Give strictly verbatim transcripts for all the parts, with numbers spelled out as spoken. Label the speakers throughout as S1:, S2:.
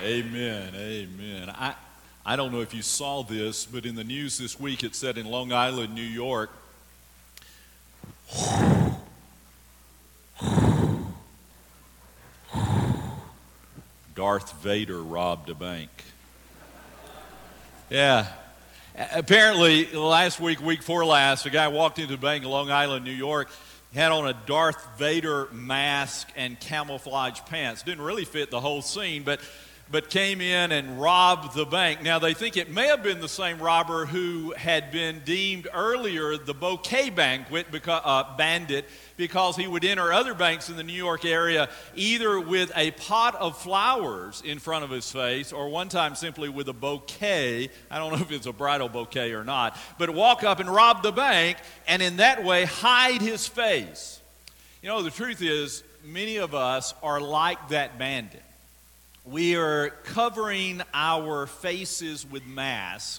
S1: Amen, amen. I, I don't know if you saw this, but in the news this week it said in Long Island, New York, Darth Vader robbed a bank. Yeah. Apparently, last week, week four last, a guy walked into a bank in Long Island, New York, had on a Darth Vader mask and camouflage pants. Didn't really fit the whole scene, but but came in and robbed the bank. Now, they think it may have been the same robber who had been deemed earlier the bouquet banquet because, uh, bandit because he would enter other banks in the New York area either with a pot of flowers in front of his face or one time simply with a bouquet. I don't know if it's a bridal bouquet or not, but walk up and rob the bank and in that way hide his face. You know, the truth is many of us are like that bandit. We are covering our faces with masks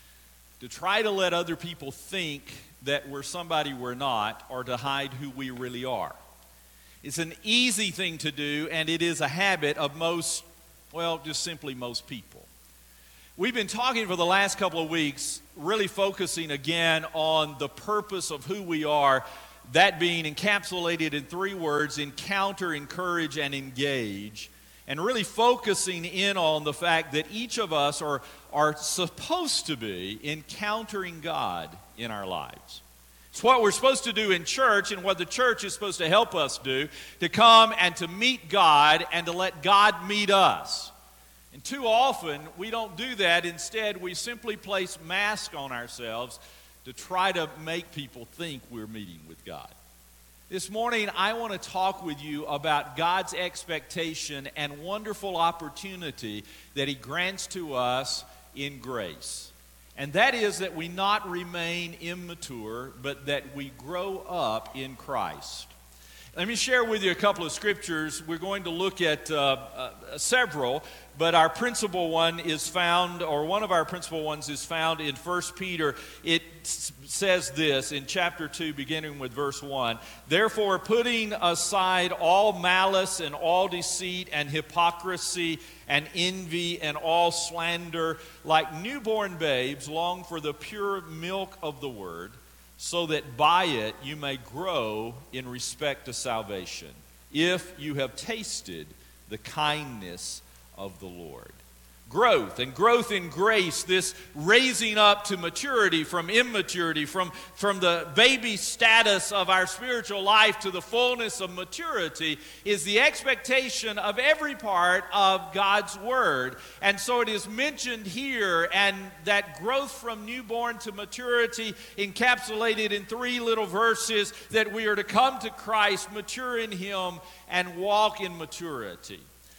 S1: to try to let other people think that we're somebody we're not or to hide who we really are. It's an easy thing to do, and it is a habit of most, well, just simply most people. We've been talking for the last couple of weeks, really focusing again on the purpose of who we are, that being encapsulated in three words: encounter, encourage, and engage. And really focusing in on the fact that each of us are, are supposed to be encountering God in our lives. It's what we're supposed to do in church and what the church is supposed to help us do, to come and to meet God and to let God meet us. And too often we don't do that. Instead, we simply place masks on ourselves to try to make people think we're meeting with God. This morning, I want to talk with you about God's expectation and wonderful opportunity that He grants to us in grace. And that is that we not remain immature, but that we grow up in Christ. Let me share with you a couple of scriptures. We're going to look at uh, uh, several, but our principal one is found, or one of our principal ones is found in First Peter. It s- says this in chapter two, beginning with verse one. Therefore, putting aside all malice and all deceit and hypocrisy and envy and all slander, like newborn babes, long for the pure milk of the word, so that by it you may grow in respect to salvation, if you have tasted the kindness of the Lord. Growth, and growth in grace, this raising up to maturity from immaturity, from, from the baby status of our spiritual life to the fullness of maturity, is the expectation of every part of God's Word. And so it is mentioned here, and that growth from newborn to maturity encapsulated in three little verses, that we are to come to Christ, mature in Him, and walk in maturity.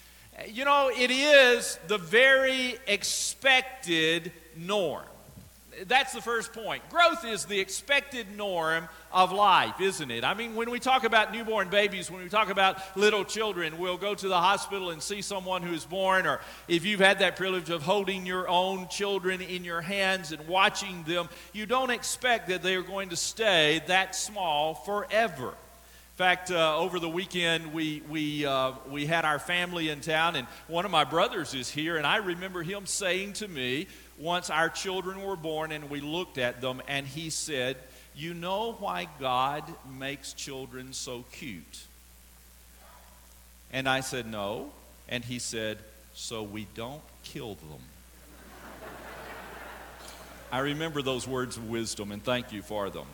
S1: You know, it is the very expected norm. That's the first point. Growth is the expected norm of life, isn't it? I mean, when we talk about newborn babies, when we talk about little children, we'll go to the hospital and see someone who is born, or if you've had that privilege of holding your own children in your hands and watching them, you don't expect that they are going to stay that small forever. In fact, uh, over the weekend, we we uh, we had our family in town, and one of my brothers is here, and I remember him saying to me, once our children were born and we looked at them, and he said, "You know why God makes children so cute?" And I said, "No." And he said, "So we don't kill them." I remember those words of wisdom, and thank you for them.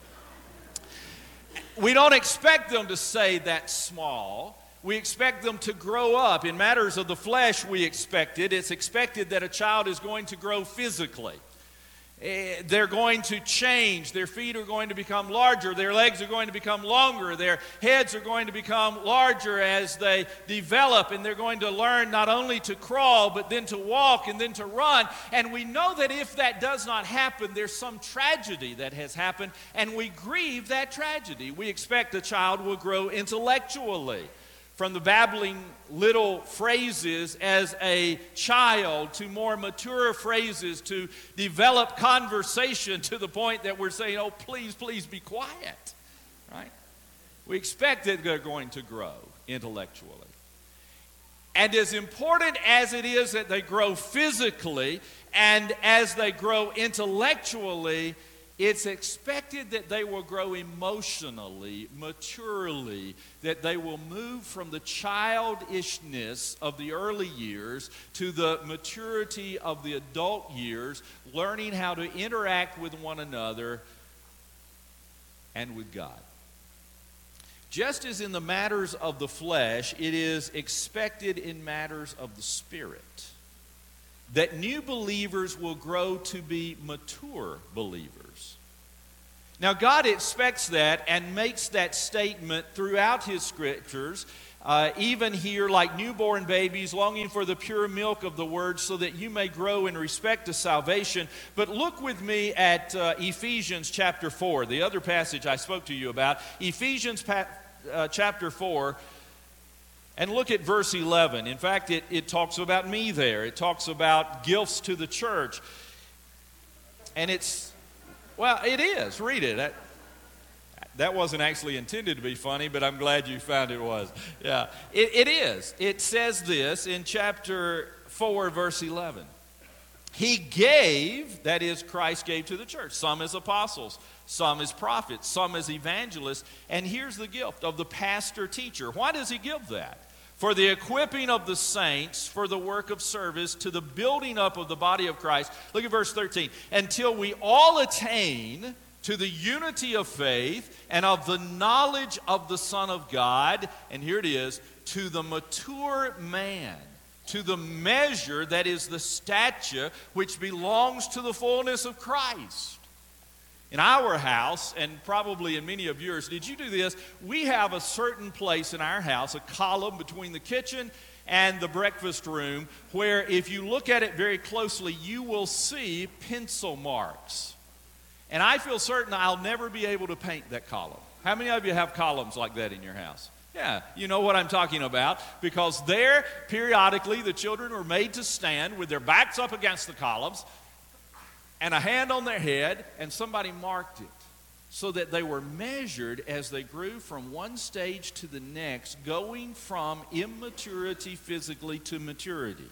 S1: We don't expect them to stay that small. We expect them to grow up. In matters of the flesh, we expect it. It's expected that a child is going to grow physically. They're going to change. Their feet are going to become larger. Their legs are going to become longer. Their heads are going to become larger as they develop. And they're going to learn not only to crawl, but then to walk and then to run. And we know that if that does not happen, there's some tragedy that has happened. And we grieve that tragedy. We expect a child will grow intellectually. From the babbling little phrases as a child to more mature phrases, to develop conversation to the point that we're saying, "Oh, please, please be quiet," right? We expect that they're going to grow intellectually. And as important as it is that they grow physically and as they grow intellectually, it's expected that they will grow emotionally, maturely, that they will move from the childishness of the early years to the maturity of the adult years, learning how to interact with one another and with God. Just as in the matters of the flesh, it is expected in matters of the Spirit that new believers will grow to be mature believers. Now, God expects that and makes that statement throughout His Scriptures, uh, even here, like newborn babies longing for the pure milk of the Word so that you may grow in respect to salvation. But look with me at uh, Ephesians chapter four, the other passage I spoke to you about. Ephesians pa- uh, chapter four. And look at verse eleven. In fact, it, it talks about me there. It talks about gifts to the church. And it's, well, it is. Read it. That, that wasn't actually intended to be funny, but I'm glad you found it was. Yeah, it, it is. It says this in chapter four, verse eleven. He gave, that is, Christ gave to the church, some as apostles, some as prophets, some as evangelists, and here's the gift of the pastor teacher. Why does he give that? For the equipping of the saints, for the work of service, to the building up of the body of Christ. Look at verse thirteen. Until we all attain to the unity of faith and of the knowledge of the Son of God, and here it is, to the mature man, to the measure that is the stature which belongs to the fullness of Christ. In our house, and probably in many of yours, did you do this? We have a certain place in our house, a column between the kitchen and the breakfast room, where if you look at it very closely, you will see pencil marks. And I feel certain I'll never be able to paint that column. How many of you have columns like that in your house? Yeah, you know what I'm talking about, because there, periodically, the children were made to stand with their backs up against the columns and a hand on their head, and somebody marked it so that they were measured as they grew from one stage to the next, going from immaturity physically to maturity.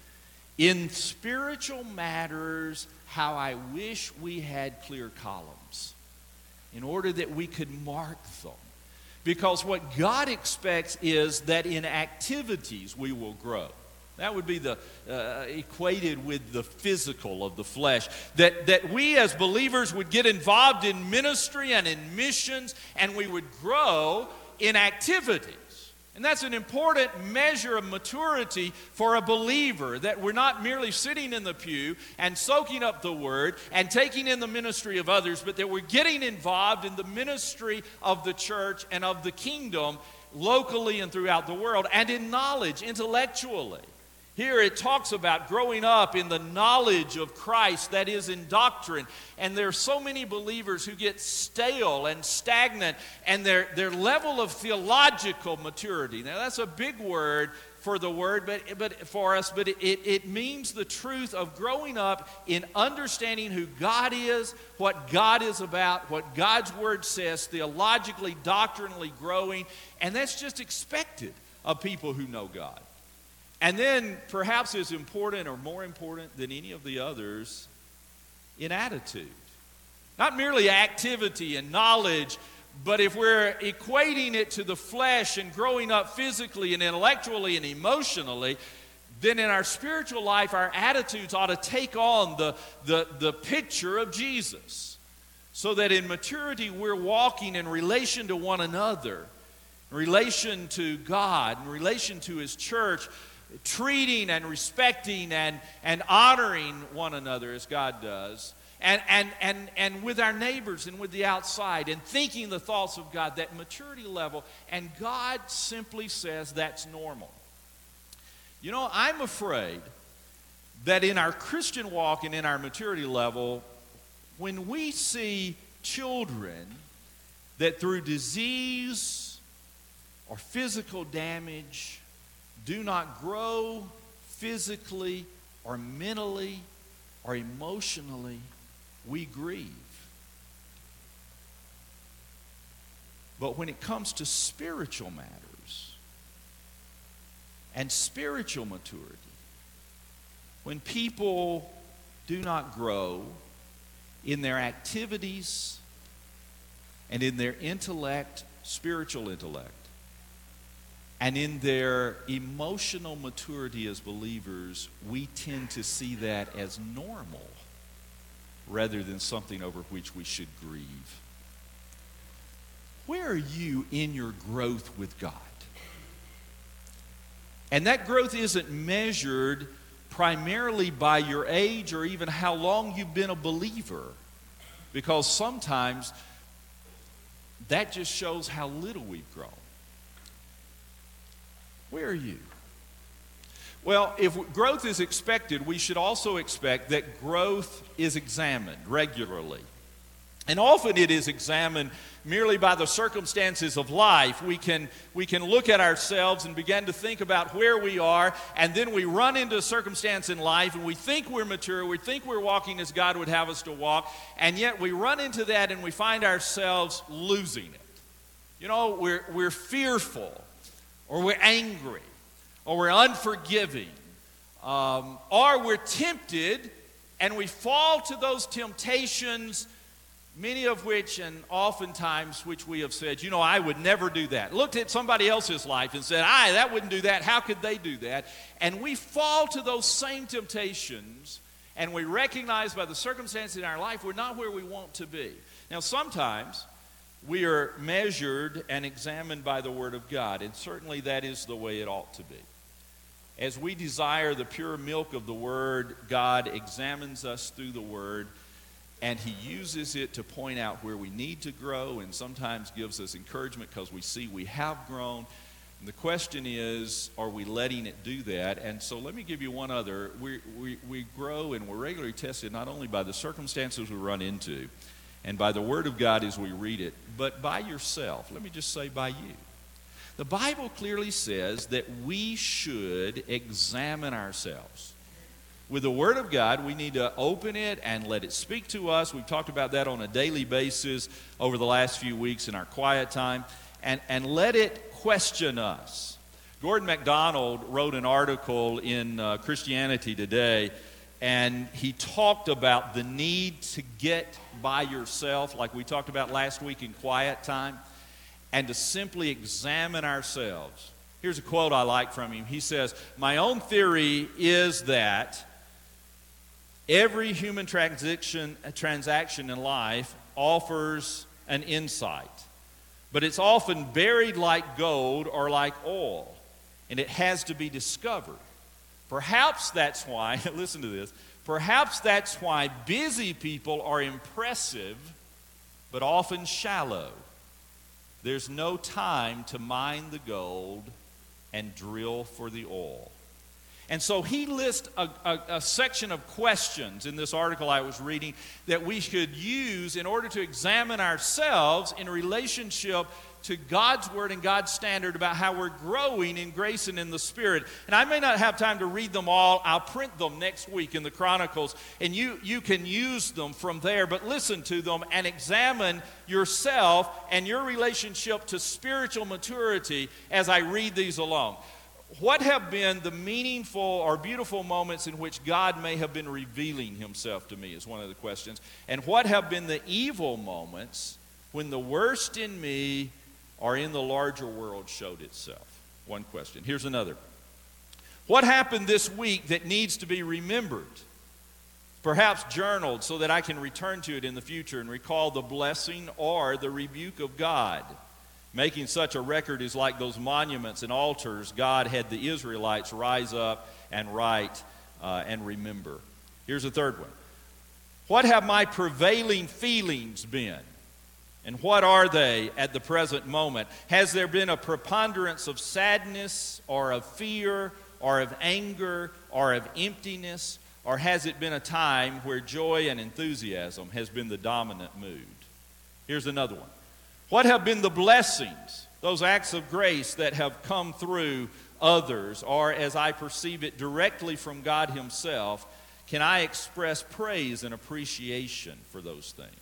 S1: In spiritual matters, how I wish we had clear columns in order that we could mark them. Because what God expects is that in activities we will grow. That would be the uh, equated with the physical of the flesh. That, that we as believers would get involved in ministry and in missions, and we would grow in activities. And that's an important measure of maturity for a believer, that we're not merely sitting in the pew and soaking up the word and taking in the ministry of others, but that we're getting involved in the ministry of the church and of the kingdom locally and throughout the world, and in knowledge intellectually. Here it talks about growing up in the knowledge of Christ, that is in doctrine. And there are so many believers who get stale and stagnant, and their, their level of theological maturity. Now that's a big word for the word, but, but for us, but it, it, it means the truth of growing up in understanding who God is, what God is about, what God's word says, theologically, doctrinally growing. And that's just expected of people who know God. And then, perhaps as important or more important than any of the others, in attitude. Not merely activity and knowledge, but if we're equating it to the flesh and growing up physically and intellectually and emotionally, then in our spiritual life, our attitudes ought to take on the, the, the picture of Jesus. So that in maturity, we're walking in relation to one another, in relation to God, in relation to His church, treating and respecting and, and honoring one another as God does, and, and, and, and with our neighbors and with the outside, and thinking the thoughts of God, that maturity level. And God simply says that's normal. You know, I'm afraid that in our Christian walk and in our maturity level, when we see children that through disease or physical damage do not grow physically or mentally or emotionally, we grieve. But when it comes to spiritual matters, and spiritual maturity. When people do not grow in their activities and in their intellect, spiritual intellect, and in their emotional maturity as believers, we tend to see that as normal rather than something over which we should grieve. Where are you in your growth with God? And that growth isn't measured primarily by your age or even how long you've been a believer, because sometimes that just shows how little we've grown. Where are you? Well, if growth is expected, we should also expect that growth is examined regularly. And often it is examined merely by the circumstances of life. We can, we can look at ourselves and begin to think about where we are, and then we run into a circumstance in life and we think we're mature, we think we're walking as God would have us to walk, and yet we run into that and we find ourselves losing it. You know, we're, we're fearful, or we're angry, or we're unforgiving, um, or we're tempted and we fall to those temptations, many of which and oftentimes which we have said, you know, I would never do that. Looked at somebody else's life and said, I, that wouldn't do that. How could they do that? And we fall to those same temptations, and we recognize by the circumstances in our life we're not where we want to be. Now, sometimes we are measured and examined by the Word of God, and certainly that is the way it ought to be. As we desire the pure milk of the Word, God examines us through the Word, and He uses it to point out where we need to grow, and sometimes gives us encouragement because we see we have grown. And the question is, are we letting it do that? And so let me give you one other. We, we, we grow and we're regularly tested not only by the circumstances we run into and by the Word of God as we read it, but by yourself. Let me just say by you. The Bible clearly says that we should examine ourselves. With the Word of God, we need to open it and let it speak to us. We've talked about that on a daily basis over the last few weeks in our quiet time. And, and let it question us. Gordon MacDonald wrote an article in uh, Christianity Today, and he talked about the need to get by yourself, like we talked about last week in quiet time, and to simply examine ourselves. Here's a quote I like from him. He says, "My own theory is that every human transaction, transaction in life offers an insight, but it's often buried like gold or like oil, and it has to be discovered. Perhaps that's why," listen to this, "perhaps that's why busy people are impressive, but often shallow. There's no time to mine the gold and drill for the oil." And so he lists a, a, a section of questions in this article I was reading that we should use in order to examine ourselves in relationship to God's Word and God's standard about how we're growing in grace and in the Spirit. And I may not have time to read them all. I'll print them next week in the Chronicles, and you, you can use them from there. But listen to them and examine yourself and your relationship to spiritual maturity as I read these along. What have been the meaningful or beautiful moments in which God may have been revealing Himself to me is one of the questions. And what have been the evil moments when the worst in me or in the larger world showed itself? One question. Here's another. What happened this week that needs to be remembered? Perhaps journaled so that I can return to it in the future and recall the blessing or the rebuke of God. Making such a record is like those monuments and altars God had the Israelites rise up and write uh, and remember. Here's a third one. What have my prevailing feelings been? And what are they at the present moment? Has there been a preponderance of sadness or of fear or of anger or of emptiness? Or has it been a time where joy and enthusiasm has been the dominant mood? Here's another one. What have been the blessings, those acts of grace that have come through others, or as I perceive it directly from God Himself? Can I express praise and appreciation for those things?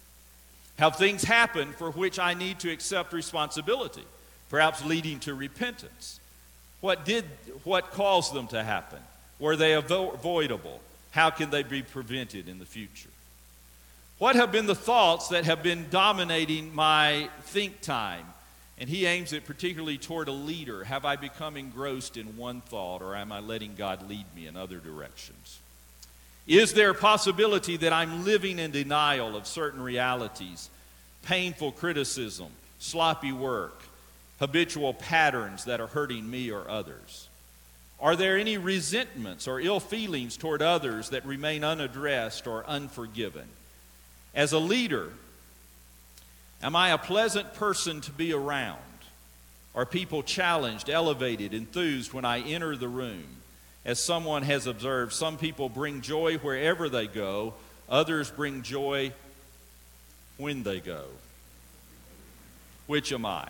S1: Have things happened for which I need to accept responsibility, perhaps leading to repentance? What did, what caused them to happen? Were they avo- avoidable? How can they be prevented in the future? What have been the thoughts that have been dominating my think time? And he aims it particularly toward a leader. Have I become engrossed in one thought, or am I letting God lead me in other directions? Is there a possibility that I'm living in denial of certain realities, painful criticism, sloppy work, habitual patterns that are hurting me or others? Are there any resentments or ill feelings toward others that remain unaddressed or unforgiven? As a leader, am I a pleasant person to be around? Are people challenged, elevated, enthused when I enter the room? As someone has observed, some people bring joy wherever they go. Others bring joy when they go. Which am I?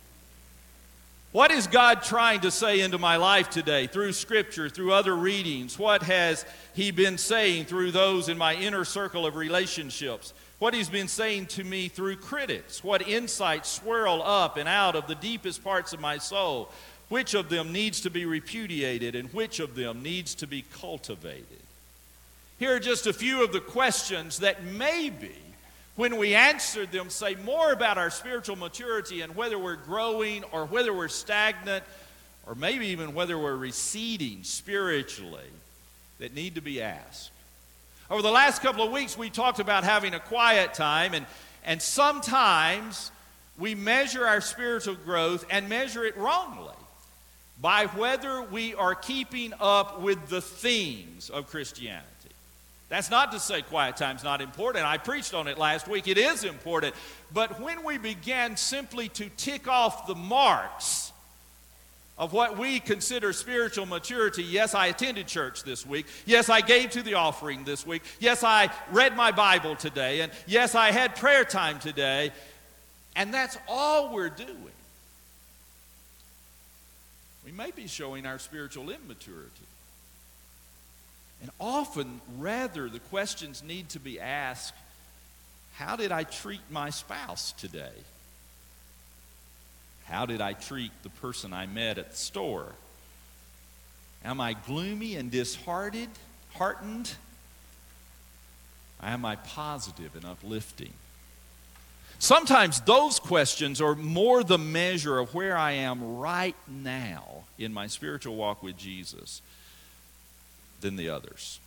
S1: What is God trying to say into my life today through Scripture, through other readings? What has He been saying through those in my inner circle of relationships? What He's been saying to me through critics? What insights swirl up and out of the deepest parts of my soul? Which of them needs to be repudiated and which of them needs to be cultivated? Here are just a few of the questions that maybe, when we answered them, say more about our spiritual maturity and whether we're growing or whether we're stagnant or maybe even whether we're receding spiritually, that need to be asked. Over the last couple of weeks, we talked about having a quiet time, and, and sometimes we measure our spiritual growth and measure it wrongly by whether we are keeping up with the themes of Christianity. That's not to say quiet time's not important. I preached on it last week. It is important. But when we began simply to tick off the marks of what we consider spiritual maturity, yes, I attended church this week. Yes, I gave to the offering this week. Yes, I read my Bible today. And yes, I had prayer time today. And that's all we're doing. We may be showing our spiritual immaturity. And often, rather, the questions need to be asked, how did I treat my spouse today? How did I treat the person I met at the store? Am I gloomy and disheartened? Heartened? Am I positive and uplifting? Sometimes those questions are more the measure of where I am right now in my spiritual walk with Jesus than the others.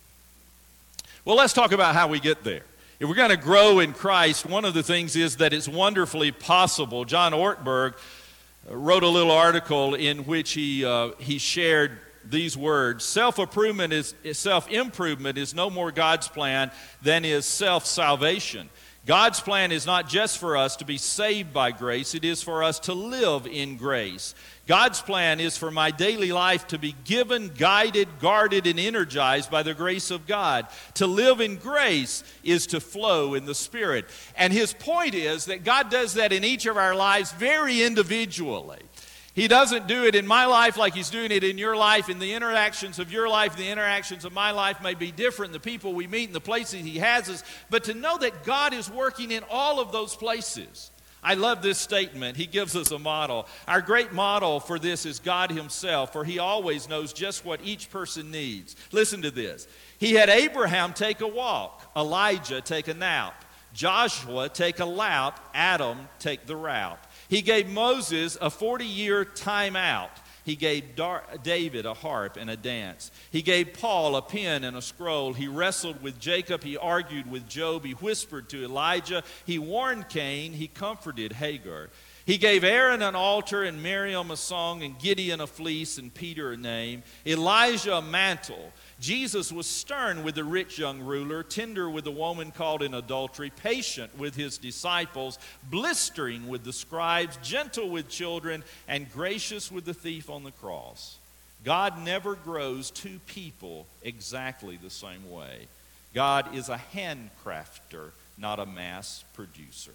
S1: Well, let's talk about how we get there. If we're going to grow in Christ, one of the things is that it's wonderfully possible. John Ortberg wrote a little article in which he uh, he shared these words: self-improvement is self-improvement is no more God's plan than is self-salvation. God's plan is not just for us to be saved by grace, it is for us to live in grace. God's plan is for my daily life to be given, guided, guarded, and energized by the grace of God. To live in grace is to flow in the Spirit. And his point is that God does that in each of our lives very individually. He doesn't do it in my life like he's doing it in your life. In the interactions of your life, the interactions of my life may be different. The people we meet and the places he has us. But to know that God is working in all of those places. I love this statement. He gives us a model. Our great model for this is God himself, for he always knows just what each person needs. Listen to this. He had Abraham take a walk, Elijah take a nap, Joshua take a lap, Adam take the route. He gave Moses a forty-year time out. He gave Dar- David a harp and a dance. He gave Paul a pen and a scroll. He wrestled with Jacob. He argued with Job. He whispered to Elijah. He warned Cain. He comforted Hagar. He gave Aaron an altar and Miriam a song and Gideon a fleece and Peter a name, Elijah a mantle. Jesus was stern with the rich young ruler, tender with the woman caught in adultery, patient with his disciples, blistering with the scribes, gentle with children, and gracious with the thief on the cross. God never grows two people exactly the same way. God is a handcrafter, not a mass producer.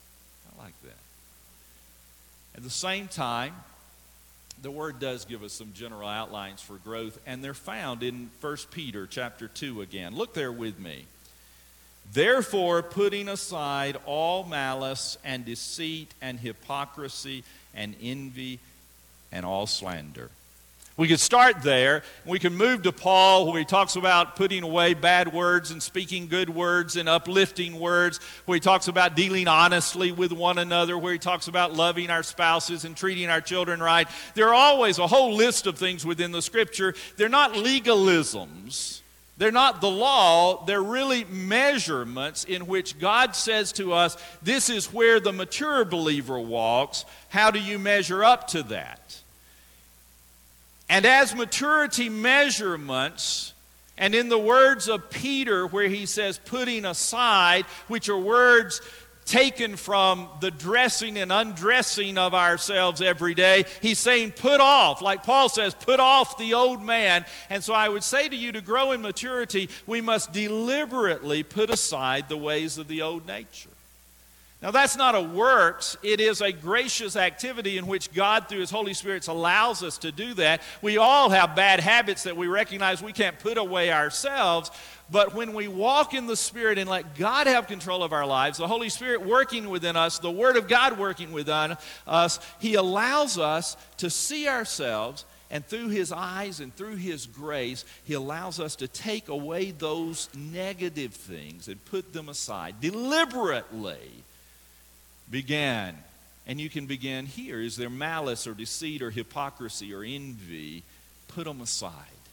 S1: I like that. At the same time, the Word does give us some general outlines for growth, and they're found in First Peter chapter two again. Look there with me. Therefore, putting aside all malice and deceit and hypocrisy and envy and all slander. We could start there. We can move to Paul, where he talks about putting away bad words and speaking good words and uplifting words, where he talks about dealing honestly with one another, where he talks about loving our spouses and treating our children right. There are always a whole list of things within the Scripture. They're not legalisms. They're not the law. They're really measurements in which God says to us, this is where the mature believer walks. How do you measure up to that? And as maturity measurements, and in the words of Peter where he says putting aside, which are words taken from the dressing and undressing of ourselves every day, he's saying put off, like Paul says, put off the old man. And so I would say to you, to grow in maturity, we must deliberately put aside the ways of the old nature. Now, that's not a works. It is a gracious activity in which God, through His Holy Spirit, allows us to do that. We all have bad habits that we recognize we can't put away ourselves. But when we walk in the Spirit and let God have control of our lives, the Holy Spirit working within us, the Word of God working within us, He allows us to see ourselves, and through His eyes and through His grace, He allows us to take away those negative things and put them aside deliberately. Began, and you can begin here. Is there malice or deceit or hypocrisy or envy? Put them aside.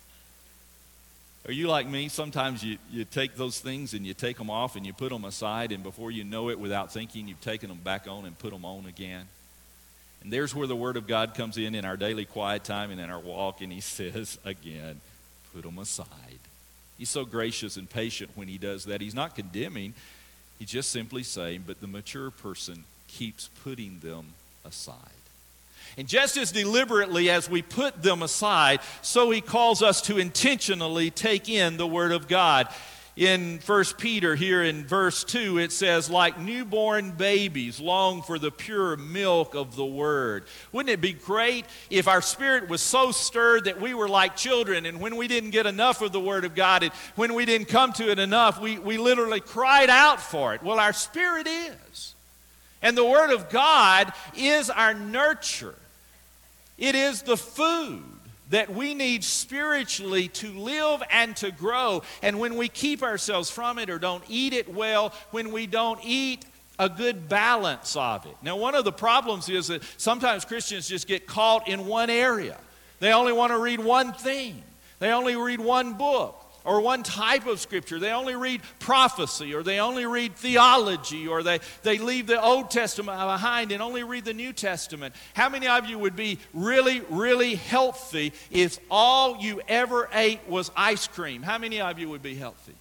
S1: Are you like me? Sometimes you, you take those things and you take them off and you put them aside, and before you know it, without thinking, you've taken them back on and put them on again. And there's where the Word of God comes in in our daily quiet time and in our walk, and He says again, put them aside. He's so gracious and patient when He does that. He's not condemning. He's just simply saying, but the mature person keeps putting them aside. And just as deliberately as we put them aside, so He calls us to intentionally take in the Word of God. In First Peter, here in verse two, it says, like newborn babies long for the pure milk of the Word. Wouldn't it be great if our spirit was so stirred that we were like children, and when we didn't get enough of the Word of God, and when we didn't come to it enough, we, we literally cried out for it? Well, our spirit is. And the Word of God is our nurture. It is the food that we need spiritually to live and to grow. And when we keep ourselves from it or don't eat it well, when we don't eat a good balance of it. Now, one of the problems is that sometimes Christians just get caught in one area. They only want to read one thing. They only read one book or one type of Scripture. They only read prophecy, or they only read theology, or they, they leave the Old Testament behind and only read the New Testament. How many of you would be really, really healthy if all you ever ate was ice cream? How many of you would be healthy?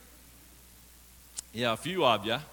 S1: Yeah, a few of you.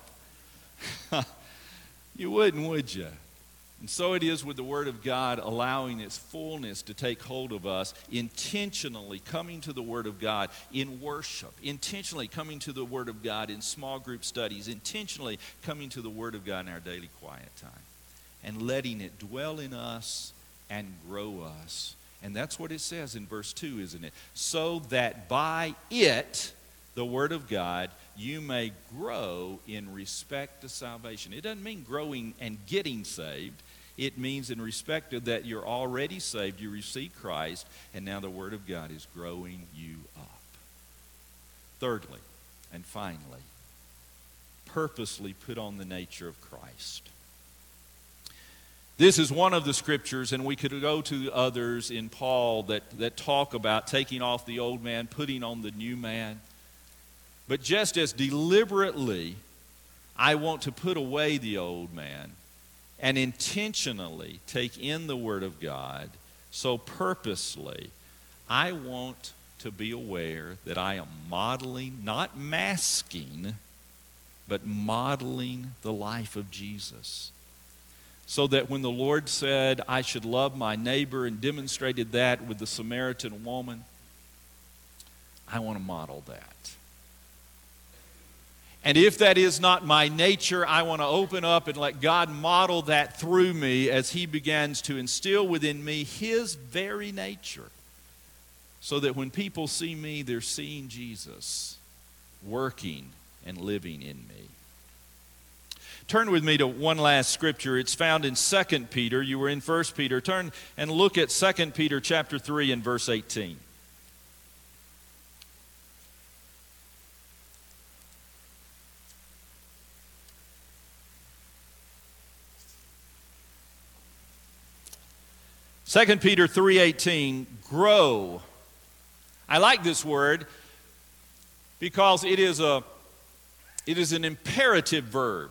S1: You wouldn't, would you? And so it is with the Word of God, allowing its fullness to take hold of us, intentionally coming to the Word of God in worship, intentionally coming to the Word of God in small group studies, intentionally coming to the Word of God in our daily quiet time, and letting it dwell in us and grow us. And that's what it says in verse two, isn't it? So that by it, the Word of God, you may grow in respect to salvation. It doesn't mean growing and getting saved. It means in respect of that you're already saved, you received Christ, and now the Word of God is growing you up. Thirdly, and finally, purposely put on the nature of Christ. This is one of the scriptures, and we could go to others in Paul that, that talk about taking off the old man, putting on the new man. But just as deliberately I want to put away the old man and intentionally take in the Word of God, so purposely I want to be aware that I am modeling, not masking, but modeling the life of Jesus. So that when the Lord said I should love my neighbor and demonstrated that with the Samaritan woman, I want to model that. And if that is not my nature, I want to open up and let God model that through me as He begins to instill within me His very nature. So that when people see me, they're seeing Jesus working and living in me. Turn with me to one last scripture. It's found in Second Peter. You were in First Peter. Turn and look at Second Peter chapter three and verse eighteen. Second Peter three eighteen, grow. I like this word because it is a it is an imperative verb.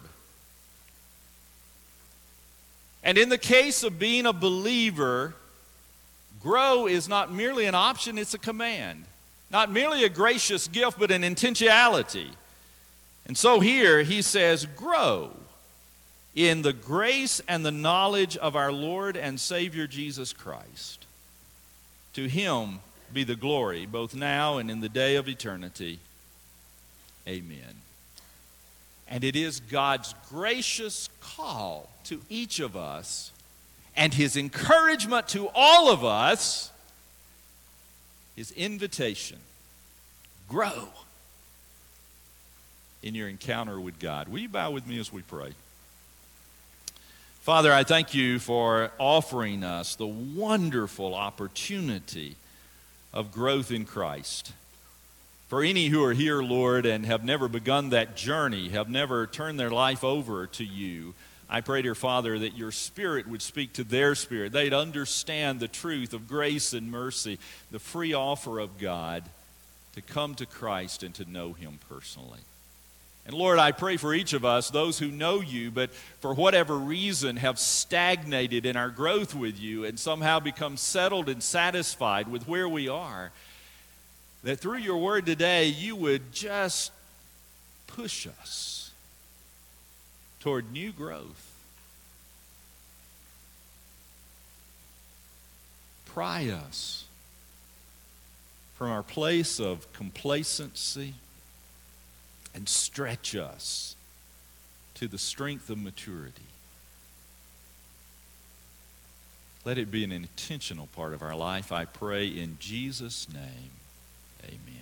S1: And in the case of being a believer, grow is not merely an option, it's a command. Not merely a gracious gift, but an intentionality. And so here he says, grow in the grace and the knowledge of our Lord and Savior Jesus Christ. To him be the glory, both now and in the day of eternity. Amen. And it is God's gracious call to each of us and his encouragement to all of us, his invitation, grow in your encounter with God. Will you bow with me as we pray? Father, I thank you for offering us the wonderful opportunity of growth in Christ. For any who are here, Lord, and have never begun that journey, have never turned their life over to you, I pray, dear Father, that your Spirit would speak to their spirit. They'd understand the truth of grace and mercy, the free offer of God to come to Christ and to know him personally. And Lord, I pray for each of us, those who know you, but for whatever reason have stagnated in our growth with you and somehow become settled and satisfied with where we are, that through your word today, you would just push us toward new growth. Pry us from our place of complacency and stretch us to the strength of maturity. Let it be an intentional part of our life, I pray in Jesus' name. Amen.